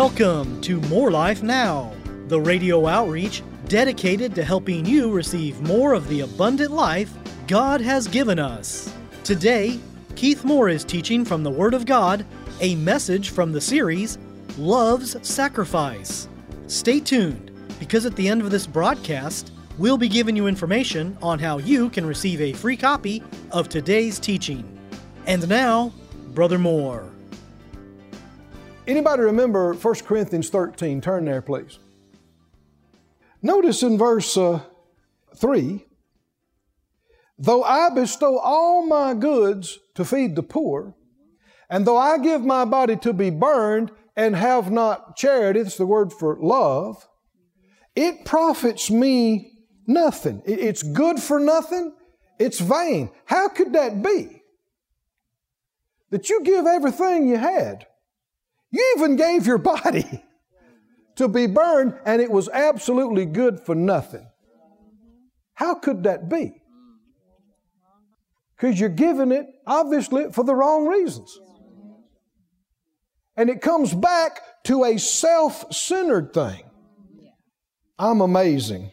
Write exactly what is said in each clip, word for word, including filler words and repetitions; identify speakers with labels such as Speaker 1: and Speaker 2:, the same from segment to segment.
Speaker 1: Welcome to More Life Now, the radio outreach dedicated to helping you receive more of the abundant life God has given us. Today, Keith Moore is teaching from the Word of God, a message from the series, Love's Sacrifice. Stay tuned, because at the end of this broadcast, we'll be giving you information on how you can receive a free copy of today's teaching. And now, Brother Moore.
Speaker 2: Anybody remember First Corinthians thirteen? Turn there, please. Notice in verse uh, three, though I bestow all my goods to feed the poor, and though I give my body to be burned and have not charity, it's the word for love, it profits me nothing. It's good for nothing. It's vain. How could that be? That you give everything you had. You even gave your body to be burned, and it was absolutely good for nothing. How could that be? Because you're giving it, obviously, for the wrong reasons. And it comes back to a self-centered thing. I'm amazing.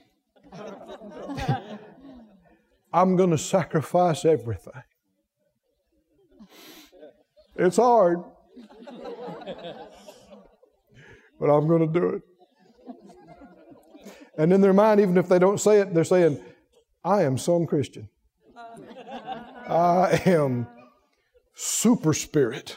Speaker 2: I'm going to sacrifice everything. It's hard. But I'm going to do it. And in their mind, even if they don't say it, they're saying, I am some Christian. I am super spirit.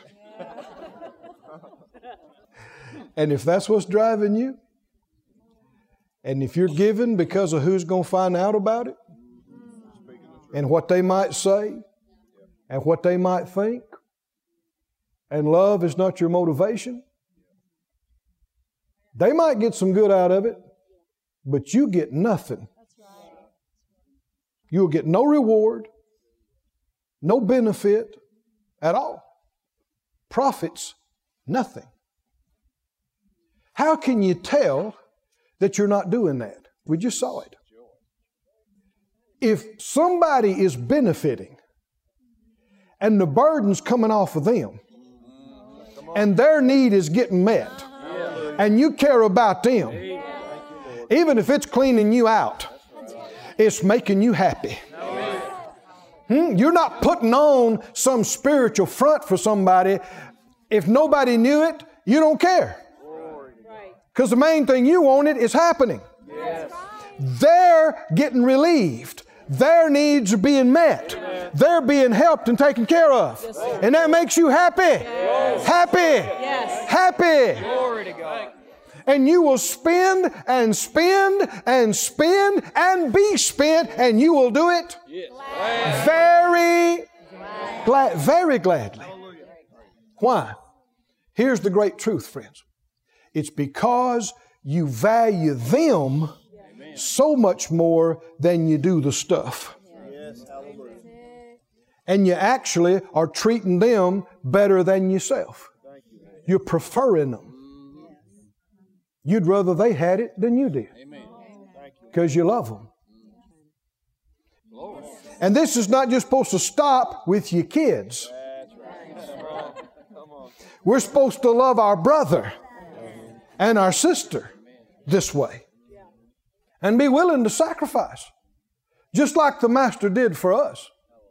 Speaker 2: And if that's what's driving you, and if you're giving because of who's going to find out about it, and what they might say, and what they might think, and love is not your motivation, they might get some good out of it, but you get nothing. You'll get no reward, no benefit at all. Profits, nothing. How can you tell that you're not doing that? We just saw it. If somebody is benefiting and the burden's coming off of them and their need is getting met and you care about them, even if it's cleaning you out, it's making you happy. Hmm? You're not putting on some spiritual front for somebody. If nobody knew it, you don't care. Because the main thing you wanted is happening. Yes. They're getting relieved. Their needs are being met. Amen. They're being helped and taken care of. Yes, and that makes you happy. Yes. Happy. Yes. Happy. Glory to God. And you will spend and spend and spend and be spent, and you will do it yes. very glad, very gladly. Why? Here's the great truth, friends. It's because you value them Amen. So much more than you do the stuff. Yes, and you actually are treating them better than yourself. You're preferring them. You'd rather they had it than you did. Because you love them. And this is not just supposed to stop with your kids. We're supposed to love our brother and our sister this way. And be willing to sacrifice. Just like the Master did for us.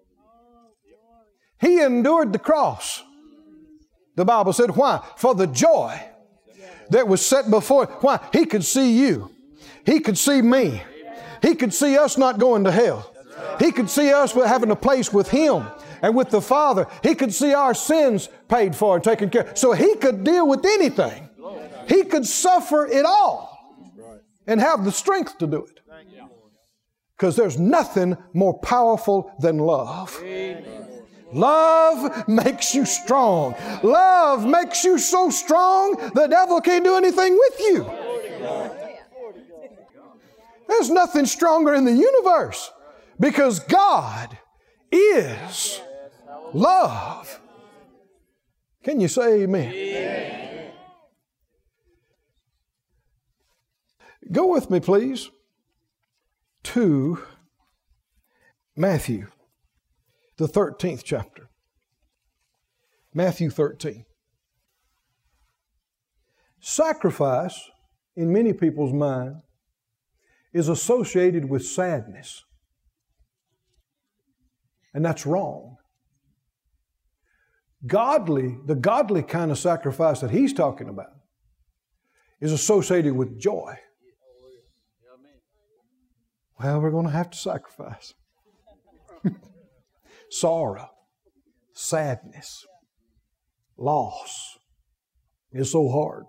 Speaker 2: He endured the cross. The Bible said, why? For the joy that was set before. Why? He could see you. He could see me. He could see us not going to hell. He could see us having a place with Him and with the Father. He could see our sins paid for and taken care of. So He could deal with anything. He could suffer it all and have the strength to do it. Because there's nothing more powerful than love. Love makes you strong. Love makes you so strong the devil can't do anything with you. There's nothing stronger in the universe because God is love. Can you say amen? Amen. Go with me, please, to Matthew, the thirteenth chapter. Matthew thirteen. Sacrifice, in many people's mind, is associated with sadness. And that's wrong. Godly, the godly kind of sacrifice that he's talking about is associated with joy. Well, we're going to have to sacrifice. Sorrow, sadness, loss is so hard.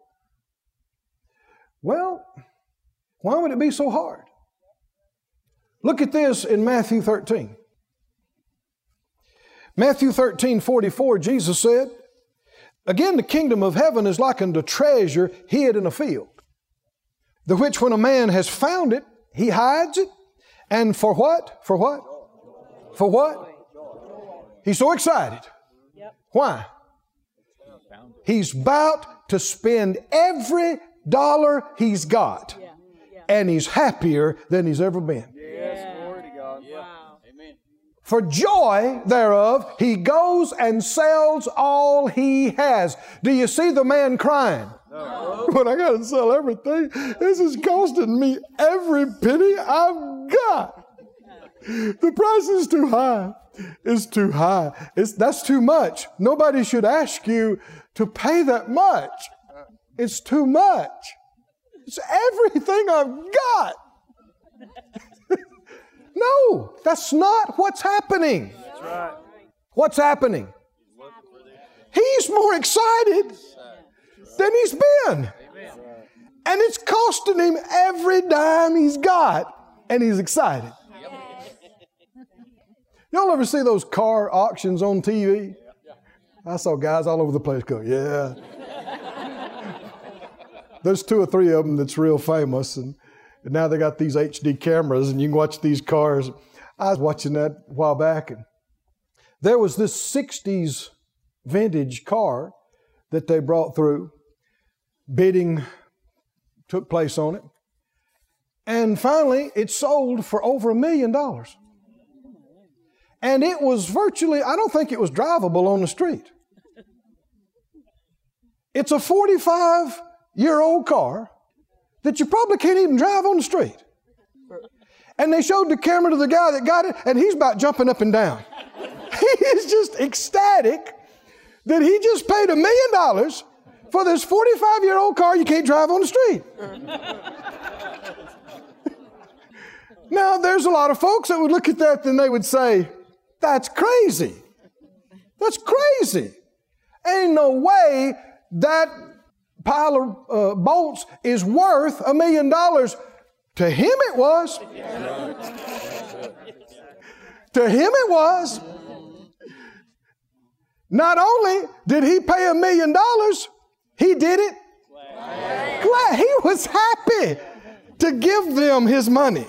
Speaker 2: Well, why would it be so hard? Look at this in Matthew thirteen. Matthew thirteen forty-four, Jesus said, again, the kingdom of heaven is like unto treasure hid in a field, the which when a man has found it, he hides it. And for what? For what? For what? He's so excited. Why? He's about to spend every dollar he's got. And he's happier than he's ever been.
Speaker 3: Yes, glory to God.
Speaker 4: Wow.
Speaker 3: Amen.
Speaker 2: For joy thereof, he goes and sells all he has. Do you see the man crying?
Speaker 3: No.
Speaker 2: But I got to sell everything. This is costing me every penny I've got. The price is too high. It's too high. It's, that's too much. Nobody should ask you to pay that much. It's too much. It's everything I've got. No, that's not what's happening.
Speaker 3: That's right.
Speaker 2: What's happening? He's more excited than he's been. And it's costing him every dime he's got. And he's excited. Y'all ever see those car auctions on T V? I saw guys all over the place go, yeah. There's two or three of them that's real famous, and, and now they got these H D cameras, and you can watch these cars. I was watching that a while back, and there was this sixties vintage car that they brought through. Bidding took place on it. And finally, it sold for over a million dollars. And it was virtually, I don't think it was drivable on the street. It's a forty-five year old car that you probably can't even drive on the street. And they showed the camera to the guy that got it, and he's about jumping up and down. He is just ecstatic that he just paid a million dollars for this forty-five year old car you can't drive on the street. Now, there's a lot of folks that would look at that and they would say, that's crazy. That's crazy. Ain't no way that pile of uh, bolts is worth a million dollars. To him it was. To him it was. Not only did he pay a million dollars, he did it glad. He was happy to give them his money.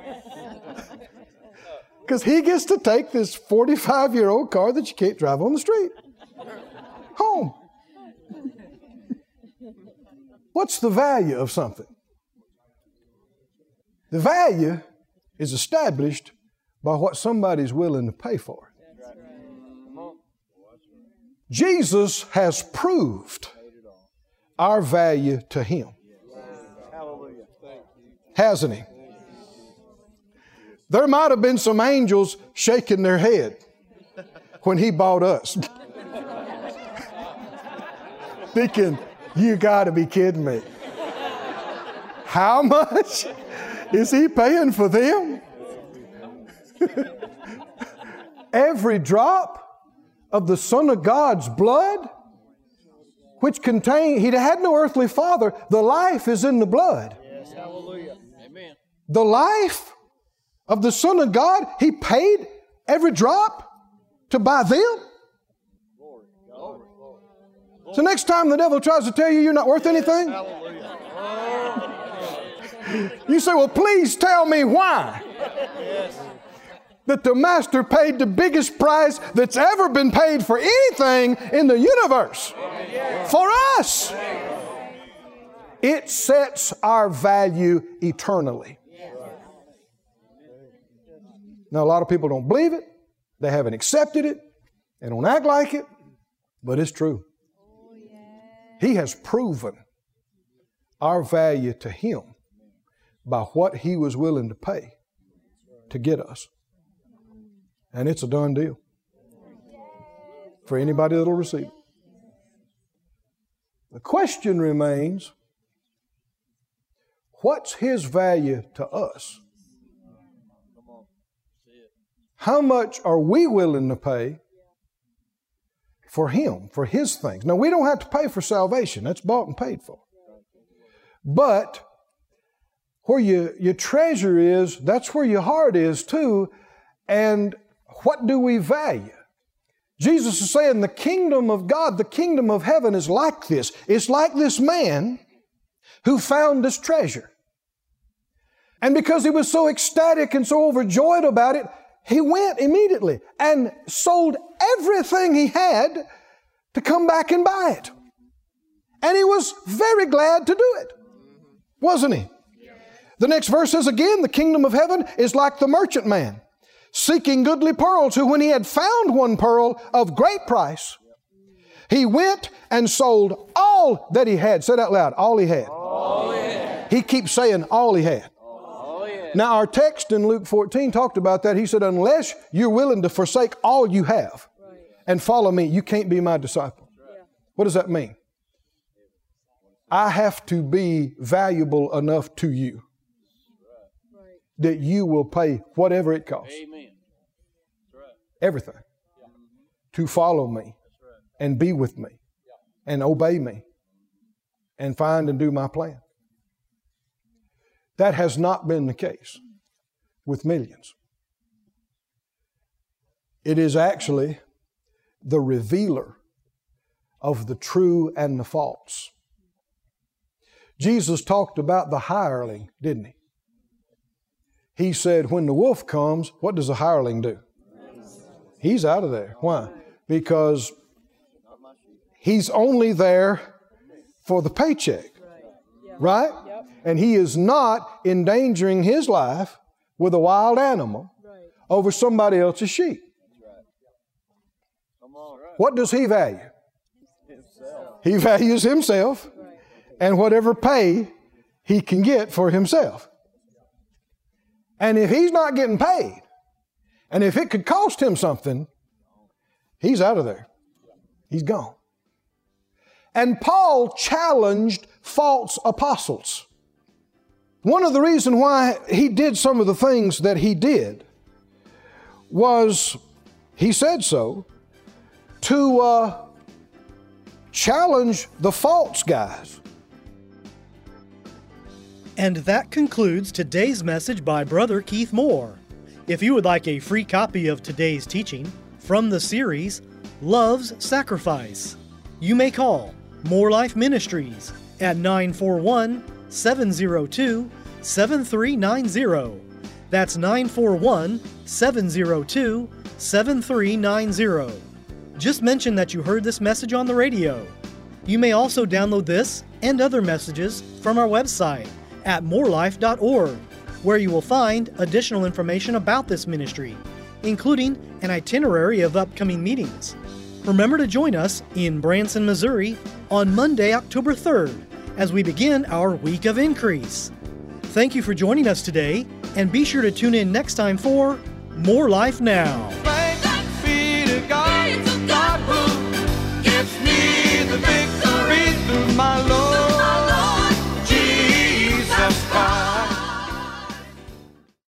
Speaker 2: Because he gets to take this forty-five year old car that you can't drive on the street home. What's the value of something? The value is established by what somebody's willing to pay for it. Jesus has proved our value to him. Hasn't he? There might have been some angels shaking their head when he bought us. Thinking, you got to be kidding me. How much is he paying for them? Every drop of the Son of God's blood, which contained, he had no earthly father, the life is in the blood.
Speaker 3: Yes, hallelujah. Amen.
Speaker 2: The life of the Son of God, he paid every drop to buy them. So next time the devil tries to tell you you're not worth anything, you say, well, please tell me why. That the Master paid the biggest price that's ever been paid for anything in the universe. For us. It sets our value eternally. Now, a lot of people don't believe it. They haven't accepted it. They don't act like it. But it's true. He has proven our value to Him by what He was willing to pay to get us. And it's a done deal for anybody that'll receive it. The question remains, what's His value to us? How much are we willing to pay for Him, for His things? Now, we don't have to pay for salvation. That's bought and paid for. But where you, your treasure is, that's where your heart is too. And what do we value? Jesus is saying the kingdom of God, the kingdom of heaven is like this. It's like this man who found this treasure. And because he was so ecstatic and so overjoyed about it, he went immediately and sold everything he had to come back and buy it. And he was very glad to do it, wasn't he? The next verse says again, the kingdom of heaven is like the merchant man, seeking goodly pearls, who when he had found one pearl of great price, he went and sold all that he had. Say it out loud, all he had.
Speaker 3: All he had.
Speaker 2: He keeps saying all he had.
Speaker 3: All he had.
Speaker 2: Now our text in Luke fourteen talked about that. He said, unless you're willing to forsake all you have and follow me, you can't be my disciple. What does that mean? I have to be valuable enough to you that you will pay whatever it costs.
Speaker 3: Amen. That's right.
Speaker 2: Everything. To follow me and be with me and obey me and find and do my plan. That has not been the case with millions. It is actually the revealer of the true and the false. Jesus talked about the hireling, didn't he? He said, when the wolf comes, what does the hireling do? He's out of there. Why? Because he's only there for the paycheck. Right? And he is not endangering his life with a wild animal over somebody else's sheep. What does he value? He values himself and whatever pay he can get for himself. And if he's not getting paid, and if it could cost him something, he's out of there. He's gone. And Paul challenged false apostles. One of the reasons why he did some of the things that he did was, he said so, to uh, challenge the false guys.
Speaker 1: And that concludes today's message by Brother Keith Moore. If you would like a free copy of today's teaching from the series, Love's Sacrifice, you may call More Life Ministries at nine four one, seven zero two, seven three nine zero. That's nine four one, seven zero two, seven three nine zero. Just mention that you heard this message on the radio. You may also download this and other messages from our website at more life dot org, where you will find additional information about this ministry, including an itinerary of upcoming meetings. Remember to join us in Branson, Missouri on Monday, October third, as we begin our Week of Increase. Thank you for joining us today, and be sure to tune in next time for More Life Now.